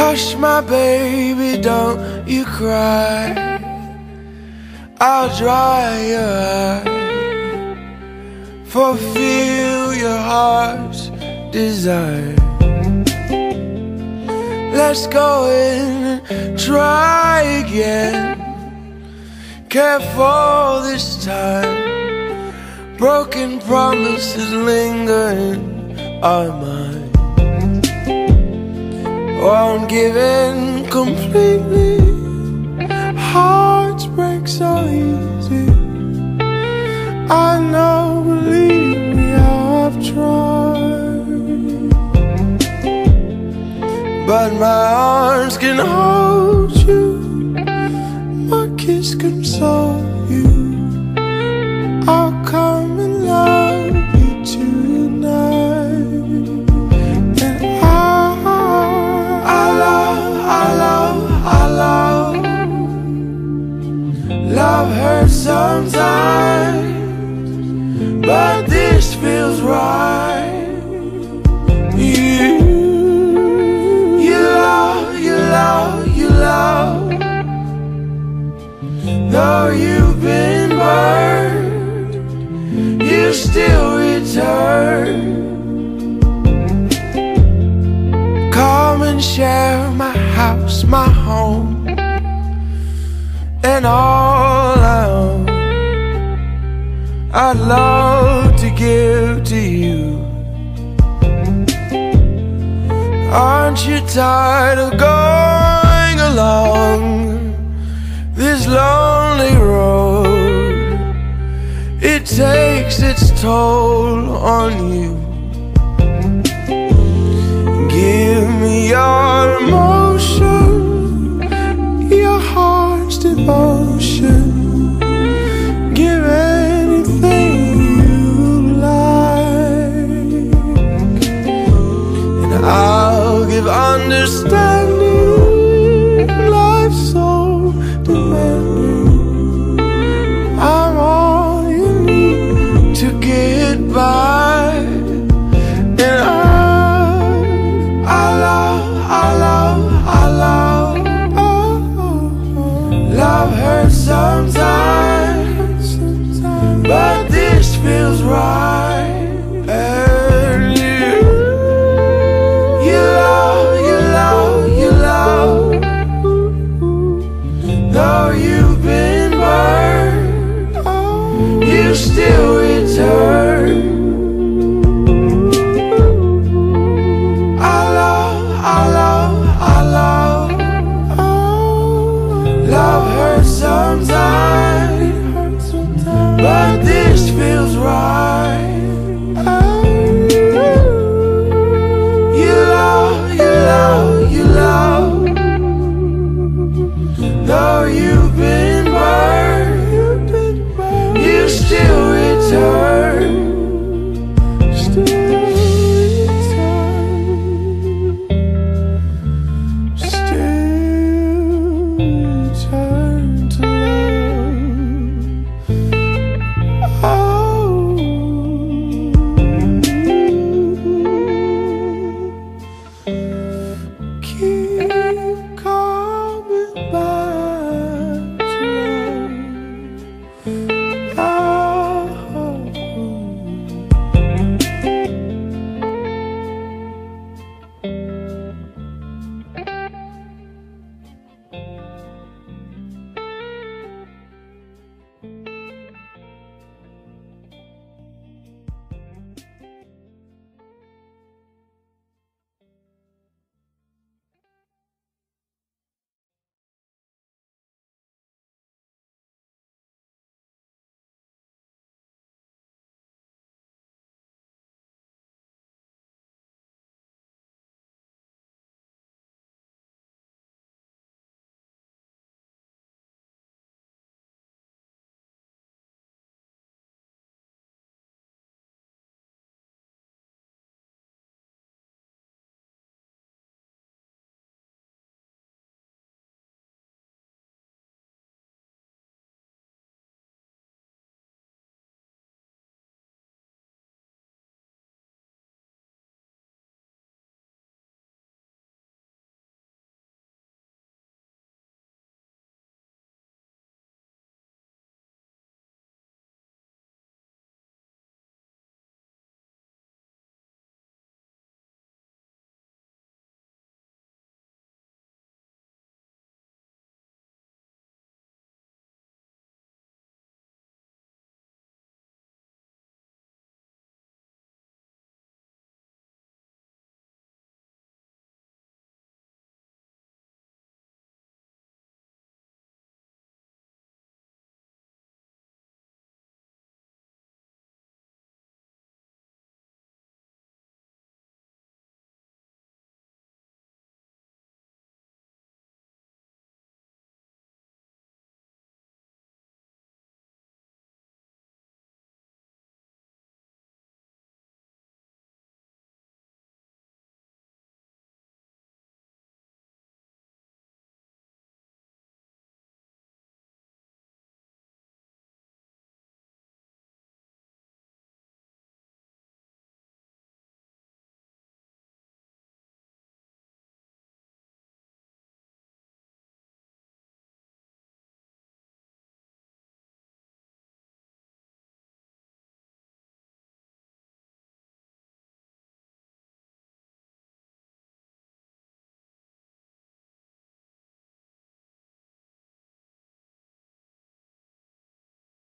Hush, my baby, don't you cry. I'll dry your eye, fulfill your heart's desire. Let's go in and try again. Careful this time. Broken promises linger in our mind. Won't give in completely. Hearts break so easy. I know, believe me, I've tried. But my arms can hold you, my kiss console you. I'll come and love you tonight. And love hurts sometimes, but this feels right. You love. Though you've been burned, you still return. Come and share my house, my home, and all I own. I'd love to give to you. Aren't you tired of going along this lonely road? It takes its toll on you. Give me your emotion, your heart's devotion. Give anything you like, and I'll give understanding.